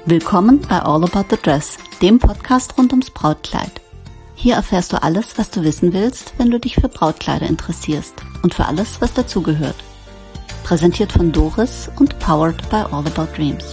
Willkommen bei All About the Dress, dem Podcast rund ums Brautkleid. Hier erfährst du alles, was du wissen willst, wenn du dich für Brautkleider interessierst und für alles, was dazugehört. Präsentiert von Doris und powered by All About Dreams.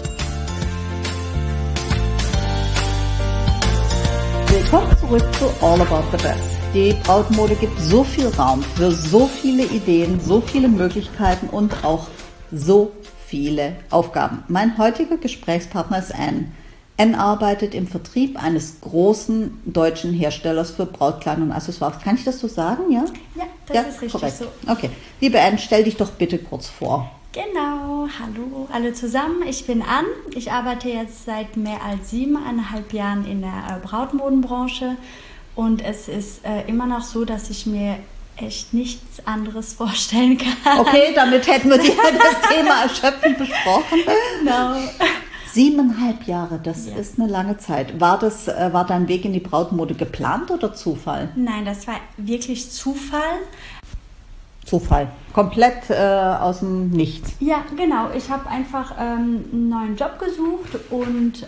Willkommen zurück zu All About the Dress. Die Brautmode gibt so viel Raum für so viele Ideen, so viele Möglichkeiten und auch so viele Aufgaben. Mein heutiger Gesprächspartner ist Anne. Anne arbeitet im Vertrieb eines großen deutschen Herstellers für Brautkleider und Accessoires. Kann ich das so sagen, ja? Ja, das ist richtig korrekt. so. Okay. Liebe Anne, stell dich doch bitte kurz vor. Genau, hallo alle zusammen. Ich bin Anne. Ich arbeite jetzt seit mehr als 7,5 Jahren in der Brautmodenbranche und es ist immer noch so, dass ich mir echt nichts anderes vorstellen kann. Okay, damit hätten wir das Thema erschöpfend besprochen. Genau. 7,5 Jahre, das ist eine lange Zeit. War dein Weg in die Brautmode geplant oder Zufall? Nein, das war wirklich Zufall. Zufall, komplett aus dem Nichts. Ja, genau. Ich habe einfach einen neuen Job gesucht und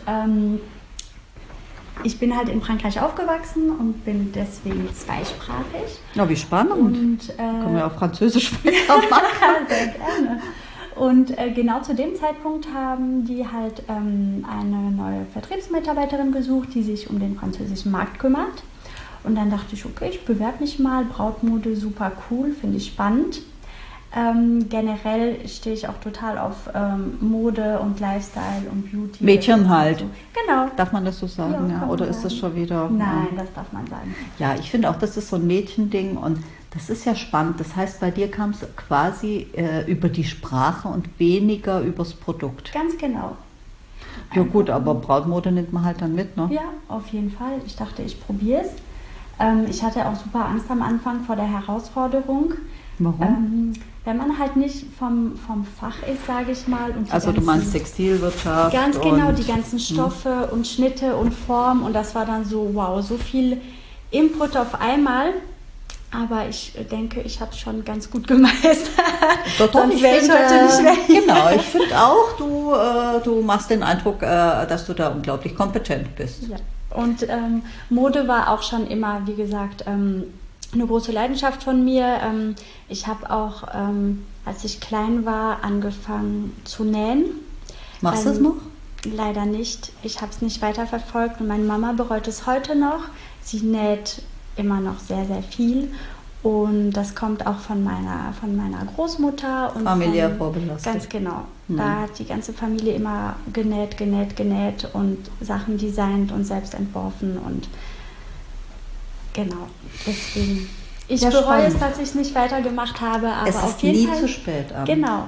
ich bin halt in Frankreich aufgewachsen und bin deswegen zweisprachig. Ja, wie spannend. Und, können wir auf Französisch sprechen? Sehr gerne. Und genau zu dem Zeitpunkt haben die halt eine neue Vertriebsmitarbeiterin gesucht, die sich um den französischen Markt kümmert. Und dann dachte ich, okay, ich bewerbe mich mal. Brautmode, super cool, finde ich spannend. Generell stehe ich auch total auf Mode und Lifestyle und Beauty. Mädchen halt. So. Genau. Darf man das so sagen? Ja, oder ist das schon wieder... Nein, das darf man sagen. Ja, ich finde auch, das ist so ein Mädchending und das ist ja spannend. Das heißt, bei dir kam es quasi über die Sprache und weniger übers Produkt. Ganz genau. Ja gut, aber Brautmode nimmt man halt dann mit, ne? Ja, auf jeden Fall. Ich dachte, ich probiere es. Ich hatte auch super Angst am Anfang vor der Herausforderung. Warum? Wenn man halt nicht vom Fach ist, sage ich mal. Und also du meinst Textilwirtschaft? Ganz genau, die ganzen Stoffe und Schnitte und Form. Und das war dann so, wow, so viel Input auf einmal. Aber ich denke, ich habe es schon ganz gut gemeistert. Sonst wäre ich heute nicht mehr. Genau, ich finde auch, du machst den Eindruck, dass du da unglaublich kompetent bist. Ja. Und Mode war auch schon immer, wie gesagt, eine große Leidenschaft von mir. Ich habe auch, als ich klein war, angefangen zu nähen. Machst du es noch? Leider nicht. Ich habe es nicht weiterverfolgt und meine Mama bereut es heute noch. Sie näht immer noch sehr, sehr viel. Und das kommt auch von meiner Großmutter. Und familiär vorbelastet. Ganz genau. Da hat die ganze Familie immer genäht und Sachen designt und selbst entworfen. Und genau, deswegen. Ich bereue es, dass ich es nicht weitergemacht habe. Aber es ist auf jeden Fall, zu spät. Genau,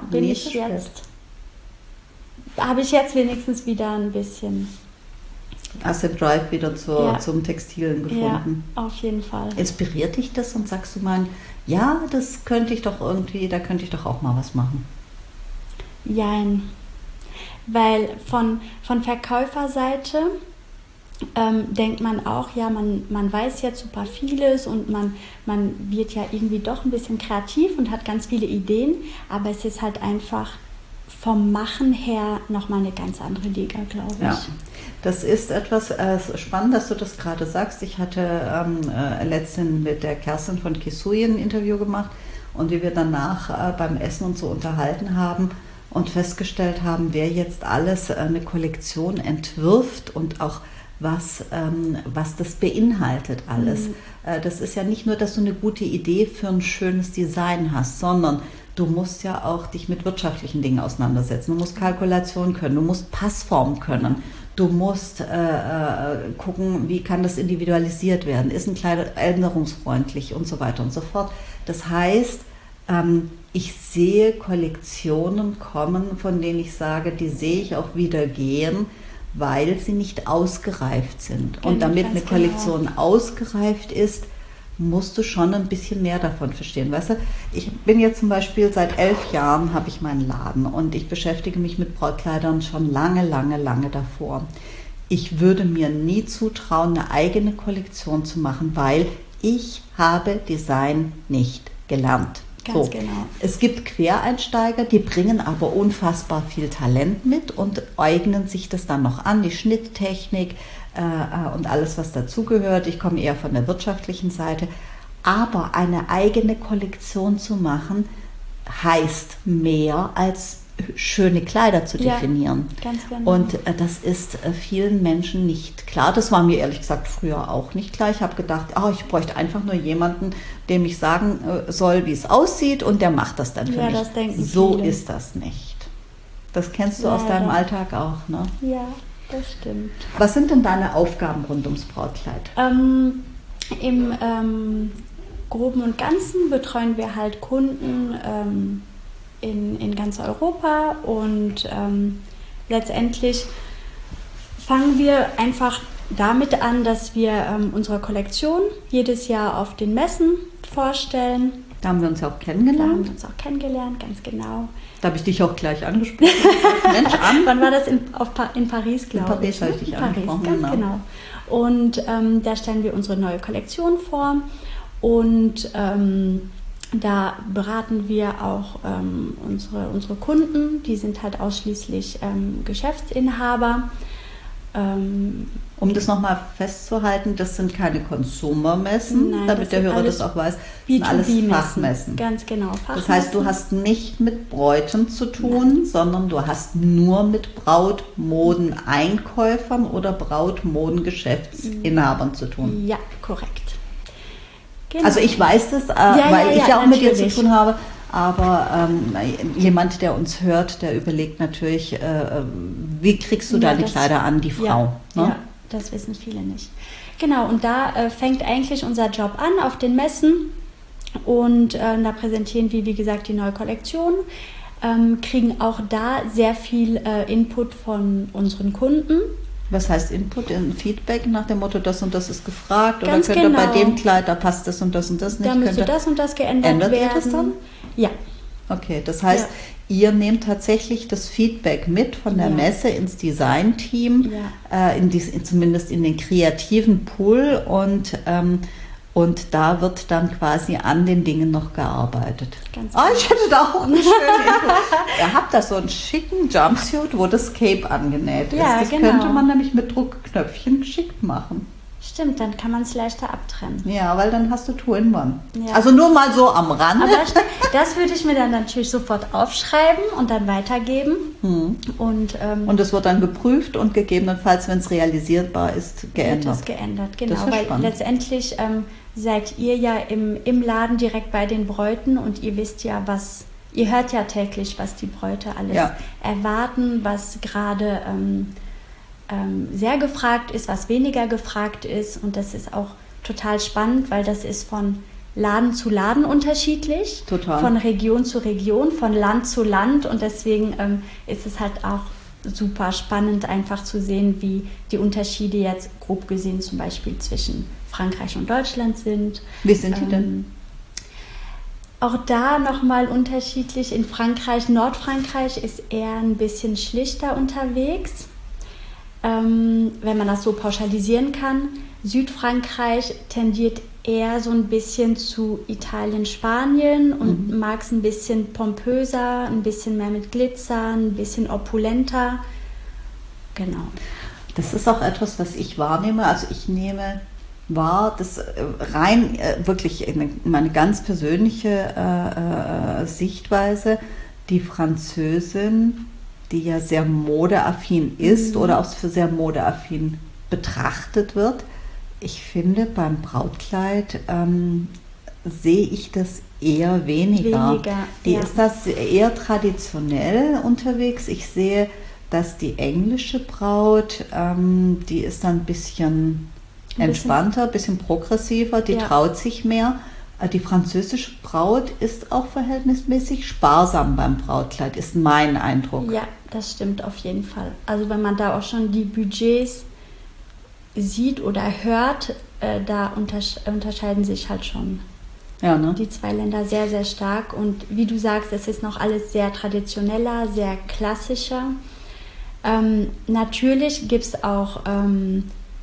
habe ich jetzt wenigstens wieder ein bisschen... Hast du Drive wieder zum Textilen gefunden? Ja, auf jeden Fall. Inspiriert dich das und sagst du mal, ja, das könnte ich doch irgendwie, da könnte ich doch auch mal was machen? Jein. Weil von Verkäuferseite denkt man auch, ja, man weiß jetzt super vieles und man wird ja irgendwie doch ein bisschen kreativ und hat ganz viele Ideen, aber es ist halt einfach vom Machen her nochmal eine ganz andere Liga, glaube ich. Ja. Das ist etwas spannend, dass du das gerade sagst. Ich hatte letztens mit der Kerstin von Kisuye ein Interview gemacht und wie wir danach beim Essen uns so unterhalten haben und festgestellt haben, wer jetzt alles eine Kollektion entwirft und auch was das beinhaltet alles. Das ist ja nicht nur, dass du eine gute Idee für ein schönes Design hast, sondern du musst ja auch dich mit wirtschaftlichen Dingen auseinandersetzen. Du musst Kalkulation können, du musst Passform können, du musst gucken, wie kann das individualisiert werden, ist ein Kleid änderungsfreundlich und so weiter und so fort. Das heißt, ich sehe Kollektionen kommen, von denen ich sage, die sehe ich auch wieder gehen, weil sie nicht ausgereift sind. Und damit eine Kollektion ausgereift ist, musst du schon ein bisschen mehr davon verstehen. Weißt du, ich bin jetzt zum Beispiel seit 11 Jahren habe ich meinen Laden und ich beschäftige mich mit Brautkleidern schon lange davor. Ich würde mir nie zutrauen, eine eigene Kollektion zu machen, weil ich habe Design nicht gelernt. Ganz genau. Es gibt Quereinsteiger, die bringen aber unfassbar viel Talent mit und eignen sich das dann noch an, die Schnitttechnik und alles, was dazugehört. Ich komme eher von der wirtschaftlichen Seite. Aber eine eigene Kollektion zu machen, heißt mehr als schöne Kleider zu definieren. Ja, ganz genau. Und das ist vielen Menschen nicht klar. Das war mir ehrlich gesagt früher auch nicht klar. Ich habe gedacht, ich bräuchte einfach nur jemanden, dem ich sagen soll, wie es aussieht, und der macht das dann für mich. Das denken so viele. ist das nicht. Das kennst du aus deinem Alltag auch, ne? Ja, das stimmt. Was sind denn deine Aufgaben rund ums Brautkleid? Im Groben und Ganzen betreuen wir halt Kunden in ganz Europa, und letztendlich fangen wir einfach damit an, dass wir unsere Kollektion jedes Jahr auf den Messen vorstellen. Da haben wir uns ja auch kennengelernt. Ganz genau. Da habe ich dich auch gleich angesprochen. Mensch, an. Wann war das? In Paris, glaube ich. In Paris habe ich dich angesprochen. Ganz genau. Und da stellen wir unsere neue Kollektion vor, und da beraten wir auch unsere Kunden. Die sind halt ausschließlich Geschäftsinhaber. Um das nochmal festzuhalten, das sind keine Consumer-Messen, damit der Hörer das auch weiß. Das sind alles Fachmessen. Ganz genau, Fachmessen. Das heißt, du hast nicht mit Bräuten zu tun, sondern du hast nur mit Brautmodeneinkäufern oder Brautmodengeschäftsinhabern zu tun. Ja, korrekt. Genau. Also ich weiß das, weil ich ja auch mit dir zu tun habe, aber jemand, der uns hört, der überlegt natürlich, wie kriegst du deine Kleider an, die Frau? Ja, das wissen viele nicht. Genau, und da fängt eigentlich unser Job an auf den Messen, und da präsentieren wir, wie gesagt, die neue Kollektion, kriegen auch da sehr viel Input von unseren Kunden. Was heißt Input? Feedback nach dem Motto, das und das ist gefragt, oder Ganz könnte genau. bei dem Kleid, da passt das und das und das nicht. Da müsste das und das geändert werden. Ändert ihr das dann? Ja. Okay, das heißt, ihr nehmt tatsächlich das Feedback mit von der Messe ins Design-Team, zumindest in den kreativen Pool, und da wird dann quasi an den Dingen noch gearbeitet. Ganz genau. Ich hätte da auch eine schöne Info. Ihr habt da so einen schicken Jumpsuit, wo das Cape angenäht ist. Das könnte man nämlich mit Druckknöpfchen geschickt machen. Stimmt, dann kann man es leichter abtrennen. Ja, weil dann hast du Two-in-One. Ja. Also nur mal so am Rande. Aber das würde ich mir dann natürlich sofort aufschreiben und dann weitergeben. Und es wird dann geprüft und gegebenenfalls, wenn es realisierbar ist, geändert. Wird es geändert, genau. Das ist weil spannend. Letztendlich seid ihr ja im Laden direkt bei den Bräuten, und ihr wisst ja, ihr hört ja täglich, was die Bräute alles erwarten, was gerade sehr gefragt ist, was weniger gefragt ist, und das ist auch total spannend, weil das ist von Laden zu Laden unterschiedlich, total. Von Region zu Region, von Land zu Land, und deswegen ist es halt auch super spannend, einfach zu sehen, wie die Unterschiede jetzt grob gesehen zum Beispiel zwischen Frankreich und Deutschland sind. Wie sind die denn? Auch da nochmal unterschiedlich. In Frankreich, Nordfrankreich ist eher ein bisschen schlichter unterwegs, wenn man das so pauschalisieren kann. Südfrankreich tendiert eher so ein bisschen zu Italien, Spanien und mag es ein bisschen pompöser, ein bisschen mehr mit Glitzer, ein bisschen opulenter. Genau. Das ist auch etwas, was ich wahrnehme. Also ich nehme wahr, das rein wirklich meine ganz persönliche Sichtweise, die Französin, die ja sehr modeaffin ist oder auch für sehr modeaffin betrachtet wird. Ich finde, beim Brautkleid sehe ich das eher weniger. Die ist das eher traditionell unterwegs. Ich sehe, dass die englische Braut, die ist dann ein bisschen entspannter, ein bisschen progressiver, die traut sich mehr. Die französische Braut ist auch verhältnismäßig sparsam beim Brautkleid, ist mein Eindruck. Ja, das stimmt auf jeden Fall. Also wenn man da auch schon die Budgets sieht oder hört, da unterscheiden sich halt schon die zwei Länder sehr, sehr stark. Und wie du sagst, es ist noch alles sehr traditioneller, sehr klassischer. Natürlich gibt es auch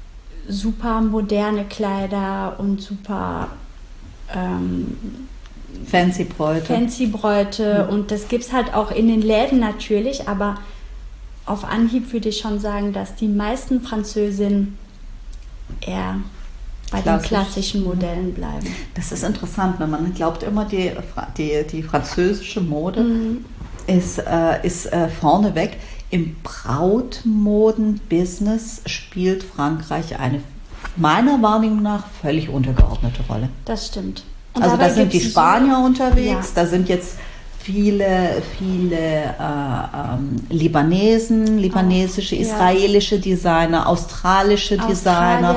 super moderne Kleider und super Fancy-Bräute und das gibt es halt auch in den Läden natürlich, aber auf Anhieb würde ich schon sagen, dass die meisten Französinnen eher bei den klassischen Modellen bleiben. Das ist interessant, ne? Man glaubt immer, die französische Mode ist vorneweg. Im Brautmoden-Business spielt Frankreich eine, meiner Wahrnehmung nach, völlig untergeordnete Rolle. Das stimmt. Und also da sind die Spanier unterwegs, da sind jetzt viele libanesische, israelische Designer, australische Designer,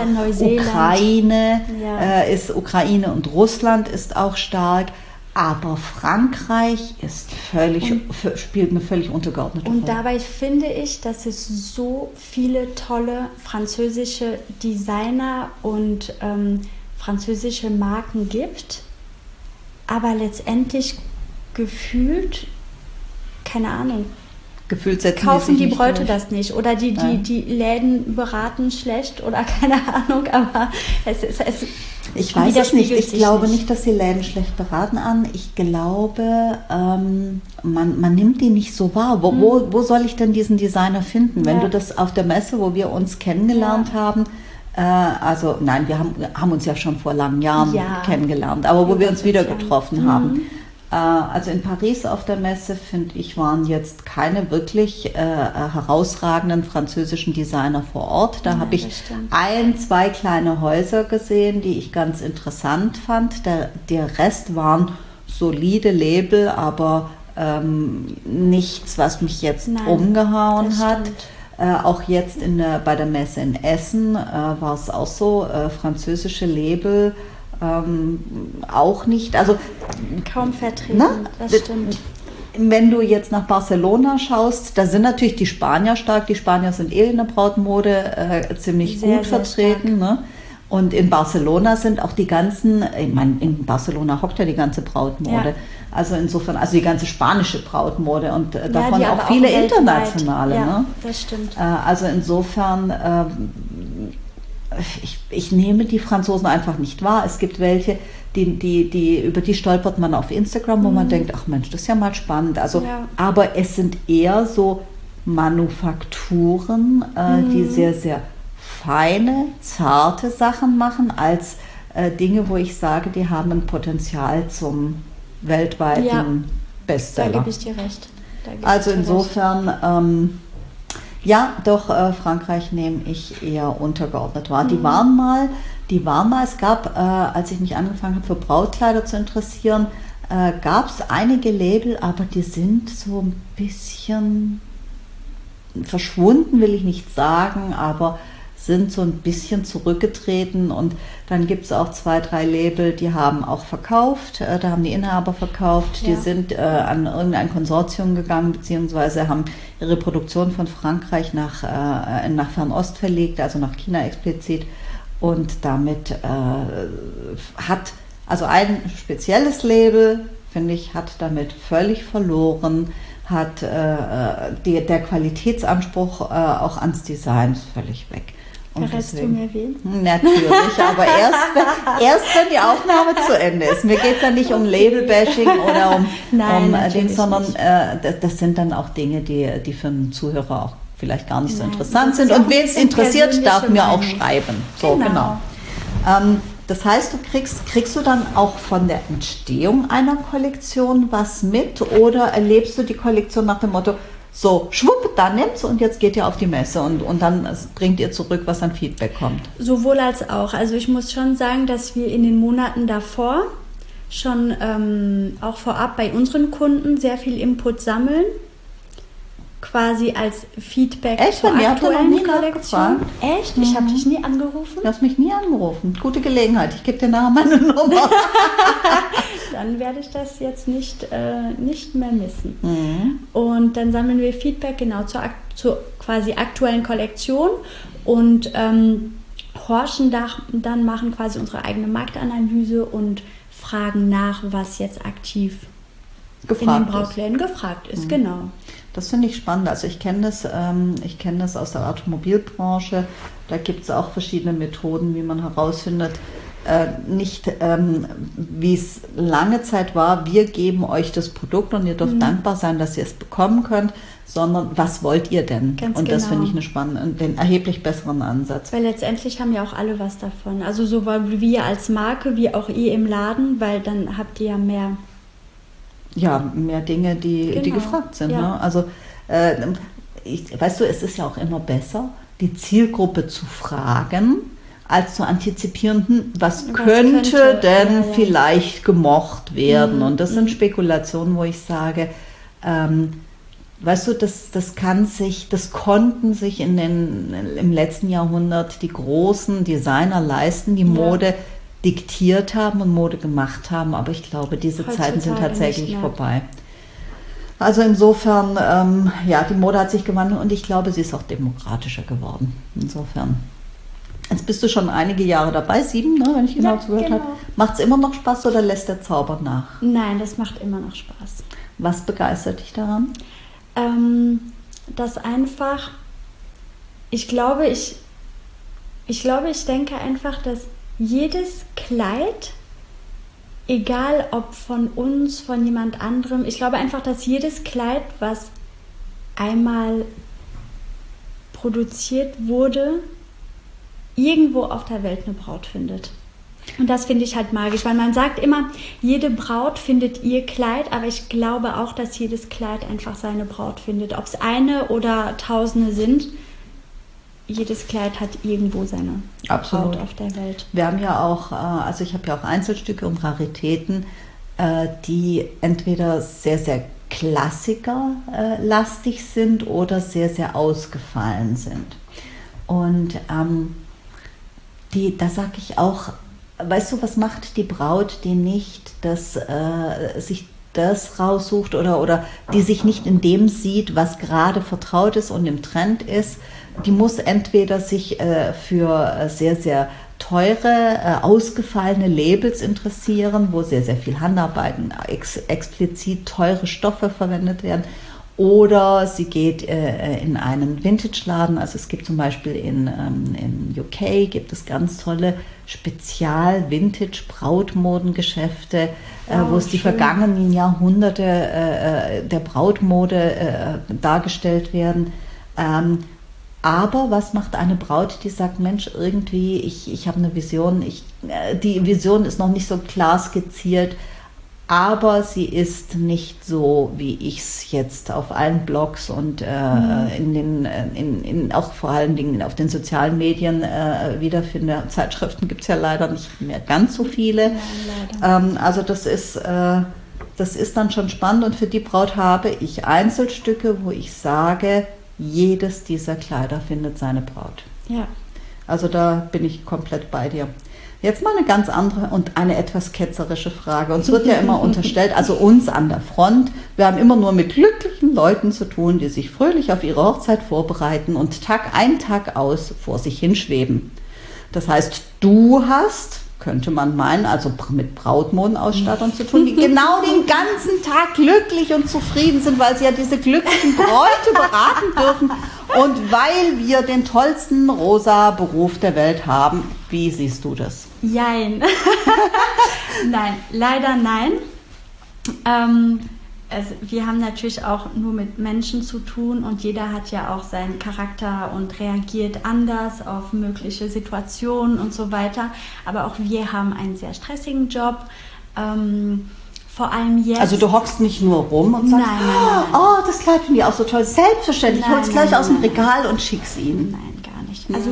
Ukraine und Russland ist auch stark. Aber Frankreich spielt eine völlig untergeordnete Rolle. Und dabei finde ich, dass es so viele tolle französische Designer und französische Marken gibt, aber letztendlich gefühlt, keine Ahnung, kaufen die Bräute das nicht oder die Läden beraten schlecht oder keine Ahnung, aber ich weiß es nicht. Ich glaube nicht, dass die Läden schlecht beraten an. Ich glaube, man nimmt die nicht so wahr. Wo soll ich denn diesen Designer finden? Wenn du das auf der Messe, wo wir uns kennengelernt haben, also nein, wir haben uns ja schon vor langen Jahren kennengelernt, aber wo wir uns wieder getroffen haben. Also in Paris auf der Messe, finde ich, waren jetzt keine wirklich herausragenden französischen Designer vor Ort. Da habe ich 2 kleine Häuser gesehen, die ich ganz interessant fand. Der Rest waren solide Label, aber nichts, was mich jetzt umgehauen hat. Auch jetzt bei der Messe in Essen war es auch so, französische Label, auch nicht, also kaum vertreten, das stimmt. Wenn du jetzt nach Barcelona schaust, da sind natürlich die Spanier stark, die Spanier sind in der Brautmode ziemlich gut vertreten, ne? Und in Barcelona sind auch die ganzen, ich meine, in Barcelona hockt ja die ganze Brautmode, also insofern, also die ganze spanische Brautmode und davon auch viele internationale. Ja, das stimmt. Also insofern, ich nehme die Franzosen einfach nicht wahr. Es gibt welche, über die stolpert man auf Instagram, wo man denkt, ach Mensch, das ist ja mal spannend. Also, aber es sind eher so Manufakturen, die sehr, sehr feine, zarte Sachen machen, als Dinge, wo ich sage, die haben ein Potenzial zum weltweiten Bestseller. Da gebe ich dir recht. Also insofern... Frankreich nehme ich eher untergeordnet wahr. Die waren mal, es gab, als ich mich angefangen habe, für Brautkleider zu interessieren, gab es einige Label, aber die sind so ein bisschen verschwunden, will ich nicht sagen, aber sind so ein bisschen zurückgetreten und dann gibt es auch 2, 3 Label, die haben auch verkauft, da haben die Inhaber verkauft, die sind an irgendein Konsortium gegangen, beziehungsweise haben ihre Produktion von Frankreich nach Fernost verlegt, also nach China explizit und damit hat, also ein spezielles Label, finde ich, hat damit völlig verloren, hat der Qualitätsanspruch auch ans Design ist völlig weg. Verrätst du mir wen? Natürlich, aber erst wenn die Aufnahme zu Ende ist. Mir geht es ja nicht um Label-Bashing oder um Ding, sondern das sind dann auch Dinge, die für einen Zuhörer auch vielleicht gar nicht so interessant sind. Und wen es interessiert, darf mir auch schreiben. So, genau. Das heißt, kriegst du dann auch von der Entstehung einer Kollektion was mit oder erlebst du die Kollektion nach dem Motto, so, schwupp, da nimmt's und jetzt geht ihr auf die Messe und dann bringt ihr zurück, was an Feedback kommt? Sowohl als auch. Also ich muss schon sagen, dass wir in den Monaten davor schon auch vorab bei unseren Kunden sehr viel Input sammeln. Quasi als Feedback zur aktuellen Kollektion. Echt? Ich habe dich nie angerufen? Du hast mich nie angerufen. Gute Gelegenheit. Ich gebe dir nachher meine Nummer. Dann werde ich das jetzt nicht mehr missen. Und dann sammeln wir Feedback genau zur quasi aktuellen Kollektion und horchen dann, machen quasi unsere eigene Marktanalyse und fragen nach, was jetzt aktiv in den Brautläden gefragt ist. Genau. Das finde ich spannend. Also ich kenne das aus der Automobilbranche. Da gibt es auch verschiedene Methoden, wie man herausfindet, nicht, wie es lange Zeit war, wir geben euch das Produkt und ihr dürft dankbar sein, dass ihr es bekommen könnt, sondern was wollt ihr denn? Ganz und das genau. finde ich den erheblich besseren Ansatz. Weil letztendlich haben ja auch alle was davon. Also sowohl wir als Marke wie auch ihr im Laden, weil dann habt ihr ja mehr. Ja, mehr Dinge, die gefragt sind. Ja. Ne? Also, weißt du, es ist ja auch immer besser, die Zielgruppe zu fragen, als zu antizipieren, was könnte denn vielleicht gemocht werden. Und das sind Spekulationen, wo ich sage, weißt du, das konnten sich im letzten Jahrhundert die großen Designer leisten, die Mode diktiert haben und Mode gemacht haben, aber ich glaube, diese Zeiten sind tatsächlich vorbei. Also insofern, die Mode hat sich gewandelt und ich glaube, sie ist auch demokratischer geworden. Insofern. Jetzt bist du schon einige Jahre dabei, 7, ne, wenn ich genau zugehört habe. Macht es immer noch Spaß oder lässt der Zauber nach? Nein, das macht immer noch Spaß. Was begeistert dich daran? Das einfach, ich denke einfach, dass jedes Kleid, egal ob von uns, von jemand anderem, ich glaube einfach, dass jedes Kleid, was einmal produziert wurde, irgendwo auf der Welt eine Braut findet. Und das finde ich halt magisch, weil man sagt immer, jede Braut findet ihr Kleid, aber ich glaube auch, dass jedes Kleid einfach seine Braut findet. Ob es eine oder Tausende sind, jedes Kleid hat irgendwo seine Braut auf der Welt. Wir haben ja auch, also ich habe ja auch Einzelstücke und Raritäten, die entweder sehr, sehr klassikerlastig sind oder sehr, sehr ausgefallen sind. Und da sage ich auch, weißt du, was macht die Braut, die nicht sich das raussucht oder die sich nicht in dem sieht, was gerade vertraut ist und im Trend ist? Die muss entweder sich für sehr, sehr teure, ausgefallene Labels interessieren, wo sehr, sehr viel Handarbeiten, explizit teure Stoffe verwendet werden. Oder sie geht in einen Vintage-Laden, also es gibt zum Beispiel in UK gibt es ganz tolle Spezial-Vintage-Brautmodengeschäfte, wo es die vergangenen Jahrhunderte der Brautmode dargestellt werden. Aber was macht eine Braut, die sagt, Mensch, irgendwie, ich habe eine Vision, die Vision ist noch nicht so klar skizziert, aber sie ist nicht so, wie ich es jetzt auf allen Blogs und auch vor allen Dingen auf den sozialen Medien wiederfinde. Zeitschriften gibt es ja leider nicht mehr ganz so viele. Nein, also das ist dann schon spannend und für die Braut habe ich Einzelstücke, wo ich sage, jedes dieser Kleider findet seine Braut. Ja. Also da bin ich komplett bei dir. Jetzt mal eine ganz andere und eine etwas ketzerische Frage. Uns wird ja immer unterstellt, also uns an der Front, wir haben immer nur mit glücklichen Leuten zu tun, die sich fröhlich auf ihre Hochzeit vorbereiten und Tag ein, Tag aus vor sich hinschweben. Das heißt, du hast, könnte man meinen, also mit Brautmodenausstattern zu tun, die genau den ganzen Tag glücklich und zufrieden sind, weil sie ja diese glücklichen Bräute beraten dürfen und weil wir den tollsten rosa Beruf der Welt haben. Wie siehst du das? Jein. Nein, leider nein. Wir haben natürlich auch nur mit Menschen zu tun und jeder hat ja auch seinen Charakter und reagiert anders auf mögliche Situationen und so weiter. Aber auch wir haben einen sehr stressigen Job. Vor allem jetzt. Also du hockst nicht nur rum und sagst, nein. Oh, das Kleid finde ich auch so toll. Selbstverständlich, ich hol es gleich aus dem Regal und schick's ihnen. Nein, gar nicht. Also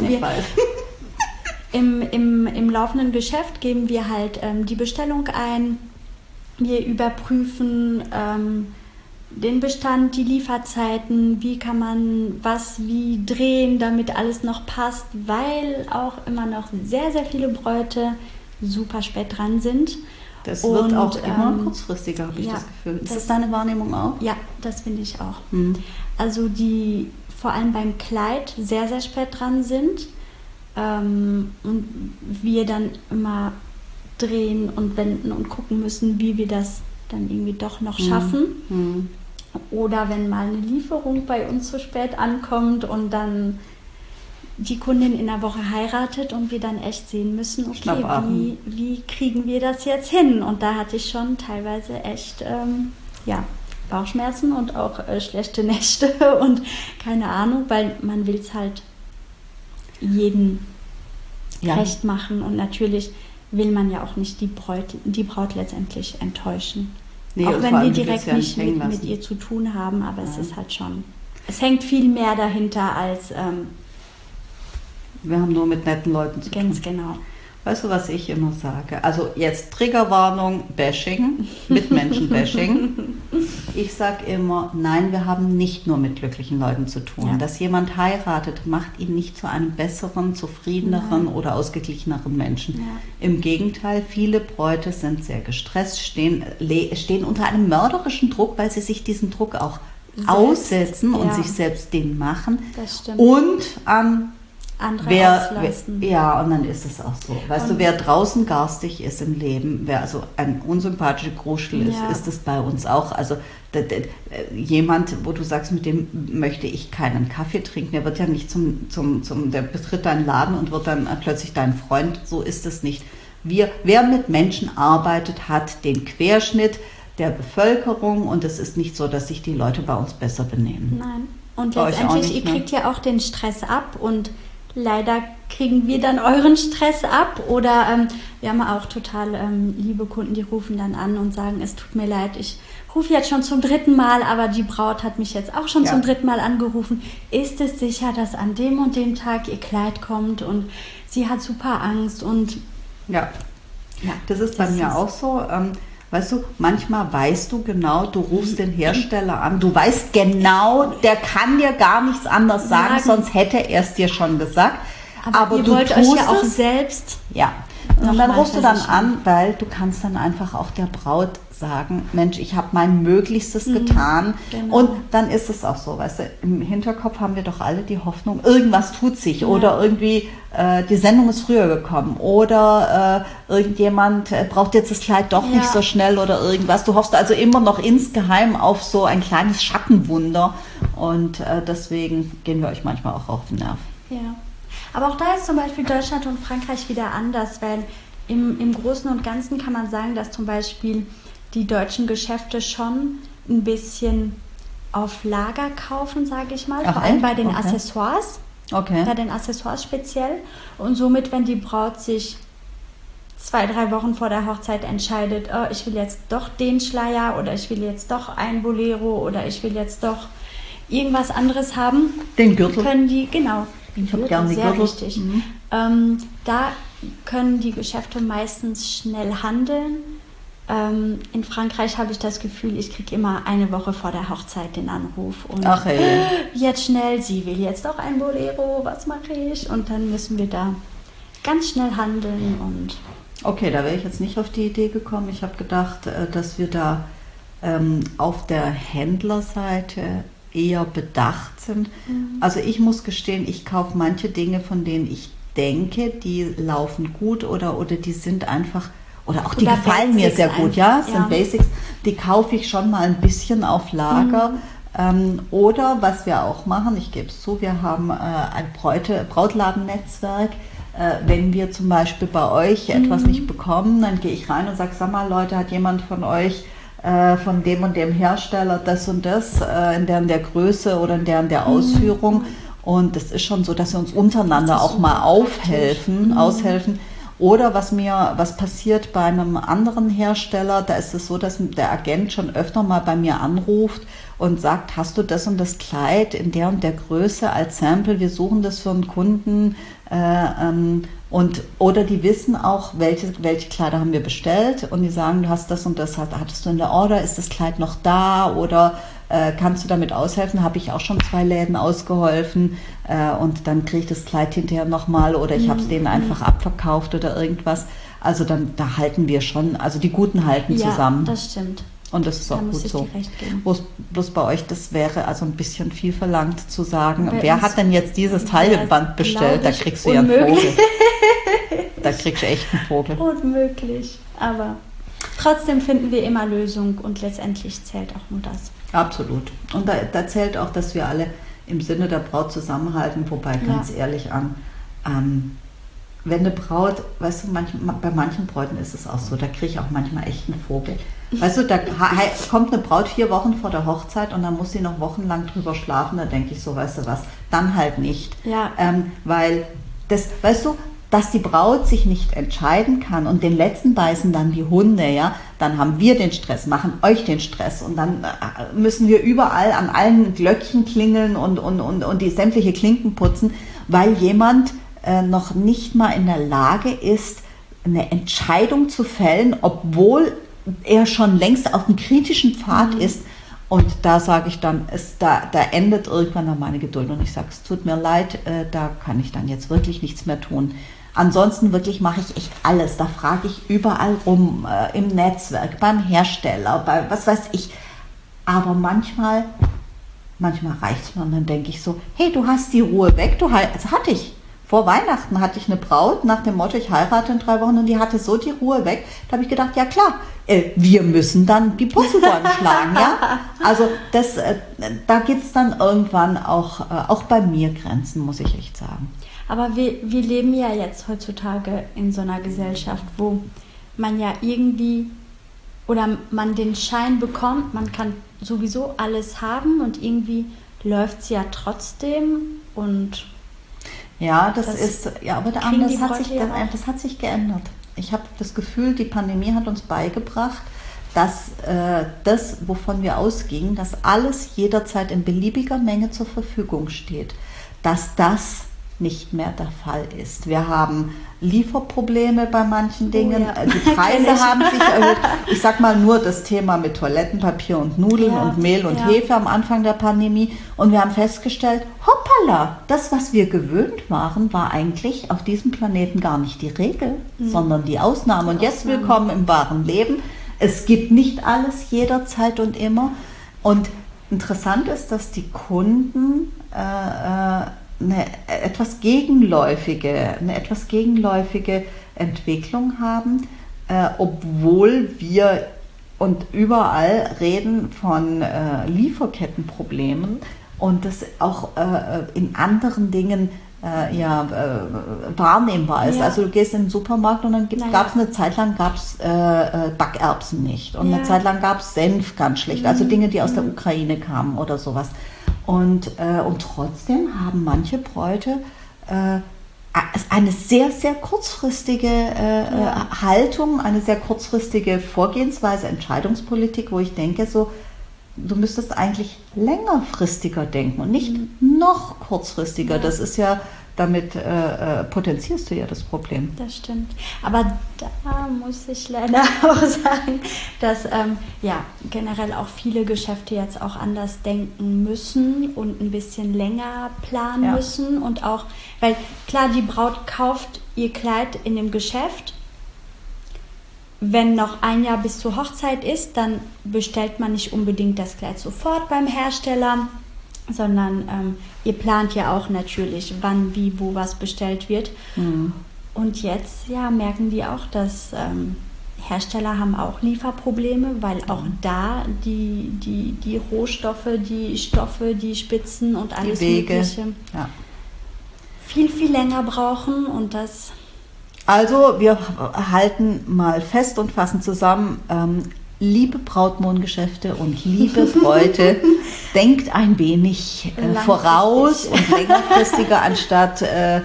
im laufenden Geschäft geben wir halt die Bestellung ein. Wir überprüfen den Bestand, die Lieferzeiten, wie kann man was wie drehen, damit alles noch passt, weil auch immer noch sehr, sehr viele Bräute super spät dran sind. Das wird auch immer kurzfristiger, habe ich das Gefühl. Ist das deine Wahrnehmung auch? Ja, das finde ich auch. Also die vor allem beim Kleid sehr, sehr spät dran sind und wir dann immer drehen und wenden und gucken müssen, wie wir das dann irgendwie doch noch schaffen. Oder wenn mal eine Lieferung bei uns zu spät ankommt und dann die Kundin in der Woche heiratet und wir dann echt sehen müssen, okay, wie kriegen wir das jetzt hin? Und da hatte ich schon teilweise echt Bauchschmerzen und auch schlechte Nächte und keine Ahnung, weil man will es halt jeden recht machen und natürlich will man ja auch nicht die Braut letztendlich enttäuschen. Nee, auch wenn wir direkt nicht mit ihr zu tun haben, aber es ist halt schon, es hängt viel mehr dahinter als wir haben nur mit netten Leuten zu tun. Ganz genau. Weißt du, was ich immer sage? Also jetzt Triggerwarnung, Bashing, Mitmenschen-Bashing. Ich sage immer, nein, wir haben nicht nur mit glücklichen Leuten zu tun. Ja. Dass jemand heiratet, macht ihn nicht zu einem besseren, zufriedeneren oder ausgeglicheneren Menschen. Ja. Im Gegenteil, viele Bräute sind sehr gestresst, stehen unter einem mörderischen Druck, weil sie sich diesen Druck auch aussetzen und sich selbst den machen. Das stimmt. Und andere auslassen. Und dann ist es auch so. Weißt du, wer draußen garstig ist im Leben, wer also ein unsympathischer Gruschel ist es bei uns auch. Also jemand, wo du sagst, mit dem möchte ich keinen Kaffee trinken, der wird ja nicht der betritt deinen Laden und wird dann plötzlich dein Freund. So ist es nicht. Wer mit Menschen arbeitet, hat den Querschnitt der Bevölkerung und es ist nicht so, dass sich die Leute bei uns besser benehmen. Nein. Und letztendlich, ihr kriegt ja auch den Stress ab und leider kriegen wir dann euren Stress ab oder wir haben auch total liebe Kunden, die rufen dann an und sagen, es tut mir leid, ich rufe jetzt schon zum 3. Mal, aber die Braut hat mich jetzt auch schon zum 3. Mal angerufen. Ist es sicher, dass an dem und dem Tag ihr Kleid kommt und sie hat super Angst und das ist bei mir auch so. Weißt du, manchmal weißt du genau, du rufst den Hersteller an, du weißt genau, der kann dir gar nichts anderes sagen, sonst hätte er es dir schon gesagt. Aber ihr wollt euch ja auch selbst. Ja. Und dann rufst du dann an, weil du kannst dann einfach auch der Braut sagen, Mensch, ich habe mein Möglichstes getan. Genau. Und dann ist es auch so, weißt du, im Hinterkopf haben wir doch alle die Hoffnung, irgendwas tut sich oder irgendwie die Sendung ist früher gekommen oder irgendjemand braucht jetzt das Kleid doch nicht so schnell oder irgendwas. Du hoffst also immer noch insgeheim auf so ein kleines Schattenwunder und deswegen gehen wir euch manchmal auch auf den Nerv. Ja. Aber auch da ist zum Beispiel Deutschland und Frankreich wieder anders, weil im Großen und Ganzen kann man sagen, dass zum Beispiel die deutschen Geschäfte schon ein bisschen auf Lager kaufen, sage ich mal, vor allem bei den Accessoires. Okay. Bei den Accessoires speziell. Und somit, wenn die Braut sich 2-3 Wochen vor der Hochzeit entscheidet, oh, ich will jetzt doch den Schleier oder ich will jetzt doch ein Bolero oder ich will jetzt doch irgendwas anderes haben. Den Gürtel. Können die, genau. Ich habe gerne die Gürtel. Wichtig. Da können die Geschäfte meistens schnell handeln. In Frankreich habe ich das Gefühl, ich kriege immer eine Woche vor der Hochzeit den Anruf und jetzt schnell, sie will jetzt auch ein Bolero, was mache ich? Und dann müssen wir da ganz schnell handeln. Und okay, da wäre ich jetzt nicht auf die Idee gekommen. Ich habe gedacht, dass wir da auf der Händlerseite eher bedacht sind. Also ich muss gestehen, ich kaufe manche Dinge, von denen ich denke, die laufen gut oder die sind einfach, oder auch die gefallen mir sehr gut, sind Basics, die kaufe ich schon mal ein bisschen auf Lager. Oder was wir auch machen, ich gebe es zu, wir haben ein Brautladennetzwerk. Wenn wir zum Beispiel bei euch etwas nicht bekommen, dann gehe ich rein und sage, sag mal Leute, hat jemand von euch von dem und dem Hersteller das und das in der und der Größe oder in der und der Ausführung. Und das ist schon so, dass wir uns untereinander auch mal aushelfen. Oder was passiert bei einem anderen Hersteller, da ist es so, dass der Agent schon öfter mal bei mir anruft und sagt, hast du das und das Kleid in der und der Größe als Sample, wir suchen das für einen Kunden. Oder die wissen auch, welche Kleider haben wir bestellt und die sagen, du hast das und das, hattest du in der Order, ist das Kleid noch da oder kannst du damit aushelfen? Habe ich auch schon 2 Läden ausgeholfen und dann kriege ich das Kleid hinterher nochmal oder ich habe es denen einfach abverkauft oder irgendwas. Also da halten wir schon, also die Guten halten zusammen. Ja, das stimmt. Und das ist auch gut so. Bloß bei euch, das wäre also ein bisschen viel verlangt zu sagen, wer hat denn jetzt dieses Teilband bestellt? Da kriegst du ja einen Vogel. Da kriegst du echt einen Vogel. Unmöglich. Aber trotzdem finden wir immer Lösungen und letztendlich zählt auch nur das. Absolut. Und da zählt auch, dass wir alle im Sinne der Braut zusammenhalten, wobei ganz ehrlich wenn eine Braut, weißt du, bei manchen Bräuten ist es auch so, da kriege ich auch manchmal echt einen Vogel. Weißt du, da kommt eine Braut 4 Wochen vor der Hochzeit und dann muss sie noch wochenlang drüber schlafen, da denke ich so, weißt du was, dann halt nicht. Ja. Weil das, weißt du, dass die Braut sich nicht entscheiden kann und den letzten beißen dann die Hunde, ja, dann haben wir den Stress, machen euch den Stress und dann müssen wir überall an allen Glöckchen klingeln und die sämtliche Klinken putzen, weil jemand noch nicht mal in der Lage ist, eine Entscheidung zu fällen, obwohl er schon längst auf einem kritischen Pfad ist. Und da sage ich dann, da endet irgendwann dann meine Geduld und ich sage, es tut mir leid, da kann ich dann jetzt wirklich nichts mehr tun. Ansonsten wirklich mache ich echt alles. Da frage ich überall rum, im Netzwerk, beim Hersteller, bei was weiß ich. Aber manchmal reicht es mir und dann denke ich so, hey, du hast die Ruhe weg. Also hatte ich. Vor Weihnachten hatte ich eine Braut nach dem Motto, ich heirate in 3 Wochen und die hatte so die Ruhe weg. Da habe ich gedacht, ja klar, wir müssen dann die Purzelbäume schlagen. Ja? Also da gibt es dann irgendwann auch bei mir Grenzen, muss ich echt sagen. Aber wir leben ja jetzt heutzutage in so einer Gesellschaft, wo man ja irgendwie oder man den Schein bekommt, man kann sowieso alles haben und irgendwie läuft es ja trotzdem und ja, das hat sich geändert. Ich habe das Gefühl, die Pandemie hat uns beigebracht, dass das, wovon wir ausgingen, dass alles jederzeit in beliebiger Menge zur Verfügung steht, dass das nicht mehr der Fall ist. Wir haben Lieferprobleme bei manchen Dingen, die Preise haben sich erhöht. Ich sag mal nur das Thema mit Toilettenpapier und Nudeln und Mehl und Hefe am Anfang der Pandemie und wir haben festgestellt, hoppala, das, was wir gewöhnt waren, war eigentlich auf diesem Planeten gar nicht die Regel, sondern die Ausnahme. Und jetzt willkommen im wahren Leben. Es gibt nicht alles jederzeit und immer. Und interessant ist, dass die Kunden eine etwas gegenläufige Entwicklung haben, obwohl wir und überall reden von Lieferkettenproblemen und das auch in anderen Dingen wahrnehmbar ist. Ja. Also du gehst in den Supermarkt und dann gab es eine Zeit lang Backerbsen nicht und eine Zeit lang gab es Senf ganz schlecht, also Dinge, die aus der Ukraine kamen oder sowas. Und trotzdem haben manche Bräute eine sehr, sehr kurzfristige Haltung, eine sehr kurzfristige Vorgehensweise, Entscheidungspolitik, wo ich denke, so, du müsstest eigentlich längerfristiger denken und nicht noch kurzfristiger. Das ist ja, damit potenzierst du ja das Problem. Das stimmt. Aber da muss ich leider auch sagen, dass generell auch viele Geschäfte jetzt auch anders denken müssen und ein bisschen länger planen müssen. Und auch, weil klar, die Braut kauft ihr Kleid in dem Geschäft. Wenn noch ein Jahr bis zur Hochzeit ist, dann bestellt man nicht unbedingt das Kleid sofort beim Hersteller, sondern ihr plant ja auch natürlich, wann, wie, wo was bestellt wird. Und jetzt merken die auch, dass Hersteller haben auch Lieferprobleme, weil auch da die Rohstoffe, die Stoffe, die Spitzen und alles Mögliche viel, viel länger brauchen und das... Also wir halten mal fest und fassen zusammen, liebe Brautmohngeschäfte und liebe Bräute, denkt ein wenig voraus und längerfristiger, anstatt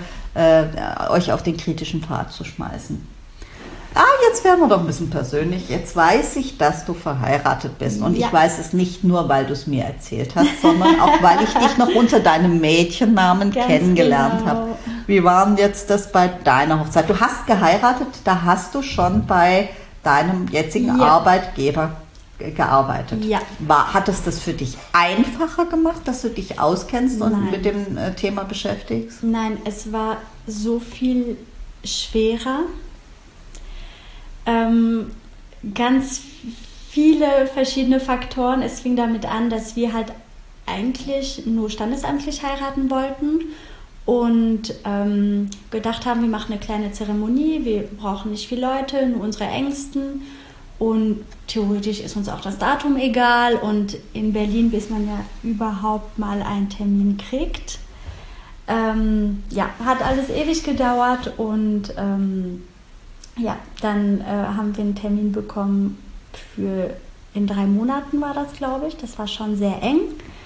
euch auf den kritischen Pfad zu schmeißen. Jetzt werden wir doch ein bisschen persönlich. Jetzt weiß ich, dass du verheiratet bist. Und ich weiß es nicht nur, weil du es mir erzählt hast, sondern auch, weil ich dich noch unter deinem Mädchennamen kennengelernt habe. Wie war denn jetzt das bei deiner Hochzeit? Du hast geheiratet, da hast du schon bei deinem jetzigen Arbeitgeber gearbeitet. Ja. Hat es das für dich einfacher gemacht, dass du dich auskennst und mit dem Thema beschäftigst? Nein, es war so viel schwerer. Ganz viele verschiedene Faktoren. Es fing damit an, dass wir halt eigentlich nur standesamtlich heiraten wollten und gedacht haben, wir machen eine kleine Zeremonie, wir brauchen nicht viele Leute, nur unsere Engsten Und theoretisch ist uns auch das Datum egal. Und in Berlin, bis man ja überhaupt mal einen Termin kriegt, hat alles ewig gedauert. Und dann haben wir einen Termin bekommen für in 3 Monaten war das, glaube ich. Das war schon sehr eng.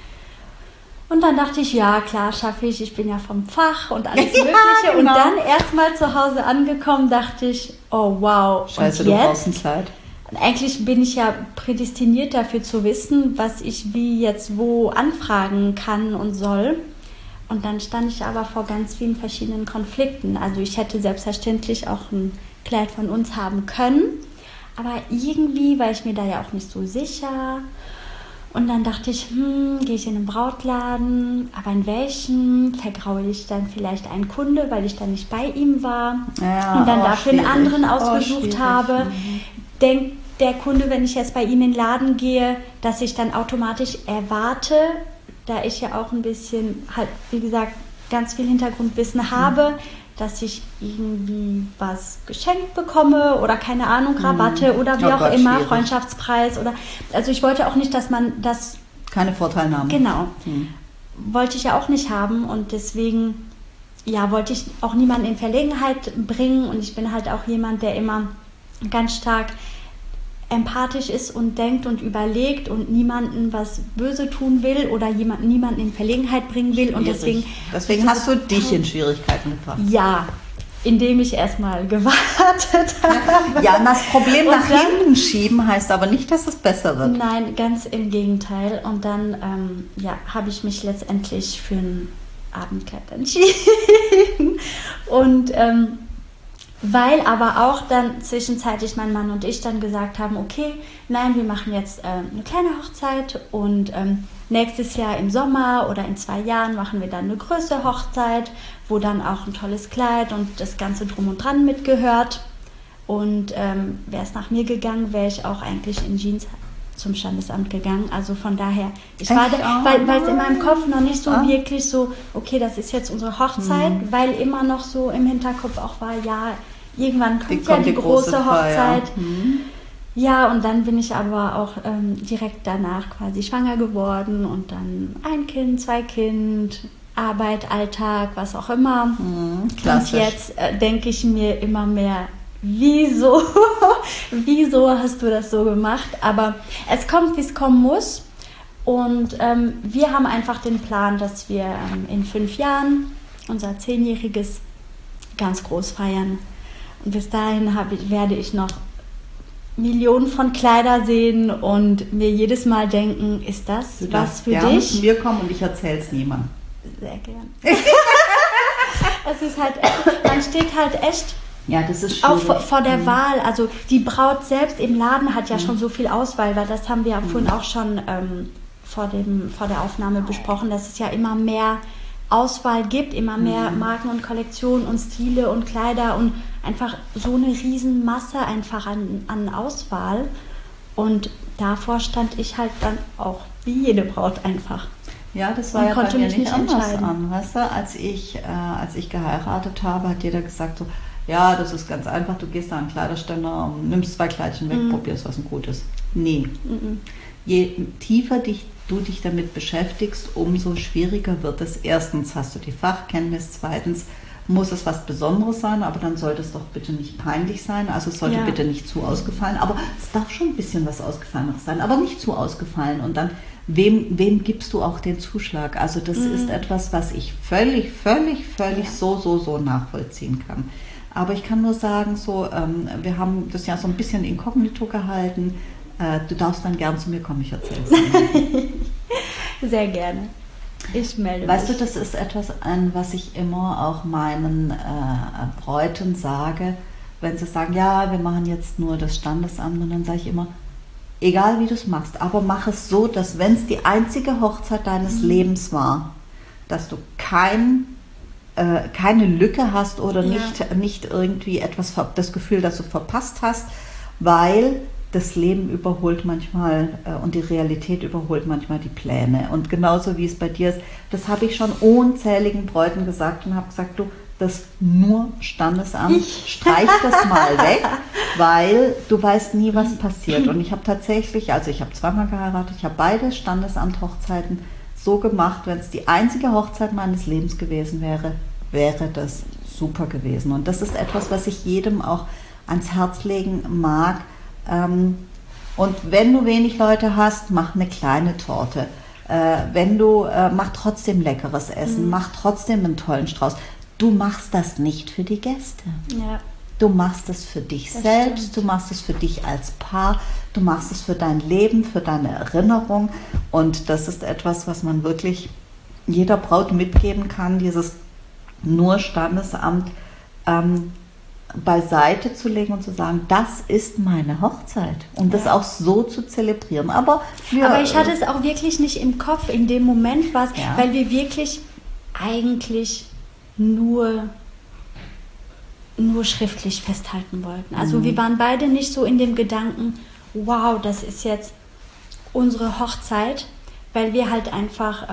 Und dann dachte ich, ja klar, schaffe ich bin ja vom Fach und alles Mögliche. Ja, genau. Und dann erstmal zu Hause angekommen, dachte ich, oh wow. Scheiße, und du brauchst eine Zeit. Eigentlich bin ich ja prädestiniert dafür zu wissen, was ich wie jetzt wo anfragen kann und soll. Und dann stand ich aber vor ganz vielen verschiedenen Konflikten. Also ich hätte selbstverständlich auch ein Kleid von uns haben können. Aber irgendwie war ich mir da ja auch nicht so sicher. Und dann dachte ich, gehe ich in einen Brautladen, aber in welchen? Vergraue ich dann vielleicht einen Kunde, weil ich dann nicht bei ihm war und dann dafür einen anderen ausgesucht habe. Denkt der Kunde, wenn ich jetzt bei ihm in den Laden gehe, dass ich dann automatisch erwarte, da ich ja auch ein bisschen, halt, wie gesagt, ganz viel Hintergrundwissen habe, dass ich irgendwie was geschenkt bekomme oder keine Ahnung, Rabatte oder wie auch immer, schwierig. Freundschaftspreis oder, also ich wollte auch nicht, dass man das... Keine Vorteilnahme. Genau. Wollte ich ja auch nicht haben und deswegen, wollte ich auch niemanden in Verlegenheit bringen und ich bin halt auch jemand, der immer ganz stark empathisch ist und denkt und überlegt und niemanden was böse tun will oder niemanden in Verlegenheit bringen will. Und deswegen hast du dich in Schwierigkeiten gebracht. Ja, indem ich erstmal gewartet habe. Ja, und das Problem nach hinten schieben heißt aber nicht, dass es besser wird. Nein, ganz im Gegenteil. Und dann habe ich mich letztendlich für ein Abendkleid entschieden. Und weil aber auch dann zwischenzeitlich mein Mann und ich dann gesagt haben, okay, nein, wir machen jetzt eine kleine Hochzeit und nächstes Jahr im Sommer oder in 2 Jahren machen wir dann eine größere Hochzeit, wo dann auch ein tolles Kleid und das Ganze drum und dran mitgehört. Und wäre es nach mir gegangen, wäre ich auch eigentlich in Jeans zum Standesamt gegangen. Also von daher, ich war da, weil es in meinem Kopf noch nicht so wirklich so, okay, das ist jetzt unsere Hochzeit, weil immer noch so im Hinterkopf auch war, ja, irgendwann kommt die große Hochzeit. Ja, und dann bin ich aber auch direkt danach quasi schwanger geworden und dann 1 Kind, 2 Kind, Arbeit, Alltag, was auch immer. Und jetzt denke ich mir immer mehr, wieso hast du das so gemacht? Aber es kommt, wie es kommen muss. Und wir haben einfach den Plan, dass wir in 5 Jahren unser 10-jähriges ganz groß feiern. Und bis dahin werde ich noch Millionen von Kleider sehen und mir jedes Mal denken, ist das was für dich? Müssen wir kommen und ich erzähle es niemandem. Sehr gern. Es ist halt, man steht halt echt das ist auch vor der Wahl. Also die Braut selbst im Laden hat ja schon so viel Auswahl, weil das haben wir ja vorhin auch schon vor der Aufnahme besprochen, dass es ja immer mehr Auswahl gibt, immer mehr Marken und Kollektionen und Stile und Kleider und einfach so eine Riesenmasse einfach an Auswahl. Und davor stand ich halt dann auch wie jede Braut einfach. Ja, das war ja bei mir nicht anders an. Weißt du, als ich geheiratet habe, hat jeder gesagt so, ja, das ist ganz einfach, du gehst da an den Kleiderständer, nimmst 2 Kleidchen weg, probierst, was ein gutes. Nee. Je tiefer du dich damit beschäftigst, umso schwieriger wird es. Erstens hast du die Fachkenntnis, zweitens muss es was Besonderes sein, aber dann sollte es doch bitte nicht peinlich sein, also es sollte bitte nicht zu ausgefallen, aber es darf schon ein bisschen was Ausgefalleneres sein, aber nicht zu ausgefallen. Und dann, wem gibst du auch den Zuschlag? Also das ist etwas, was ich völlig so nachvollziehen kann. Aber ich kann nur sagen, so, wir haben das ja so ein bisschen inkognito gehalten. Du darfst dann gern zu mir kommen, ich erzähle es. Sehr gerne. Ich melde mich. Weißt du, das ist etwas, was ich immer auch meinen Bräuten sage, wenn sie sagen, ja, wir machen jetzt nur das Standesamt, und dann sage ich immer, egal wie du es machst, aber mach es so, dass wenn es die einzige Hochzeit deines Lebens war, dass du keine Lücke hast oder nicht irgendwie das Gefühl, dass du verpasst hast, weil das Leben überholt manchmal und die Realität überholt manchmal die Pläne. Und genauso wie es bei dir ist, das habe ich schon unzähligen Bräuten gesagt und habe gesagt, du, das nur Standesamt, streich das mal weg, weil du weißt nie, was passiert. Und ich habe tatsächlich, also ich habe zweimal geheiratet, ich habe beide Standesamt-Hochzeiten so gemacht, wenn es die einzige Hochzeit meines Lebens gewesen wäre, wäre das super gewesen. Und das ist etwas, was ich jedem auch ans Herz legen mag. Und wenn du wenig Leute hast, mach eine kleine Torte. Mach trotzdem leckeres Essen, mach trotzdem einen tollen Strauß. Du machst das nicht für die Gäste. Ja. Du machst es für dich selbst, stimmt. Du machst es für dich als Paar, du machst es für dein Leben, für deine Erinnerung. Und das ist etwas, was man wirklich jeder Braut mitgeben kann, dieses nur Standesamt beiseite zu legen und zu sagen, das ist meine Hochzeit und das auch so zu zelebrieren. Aber ich hatte es auch wirklich nicht im Kopf in dem Moment, weil wir wirklich eigentlich nur schriftlich festhalten wollten. Also wir waren beide nicht so in dem Gedanken, wow, das ist jetzt unsere Hochzeit, weil wir halt einfach,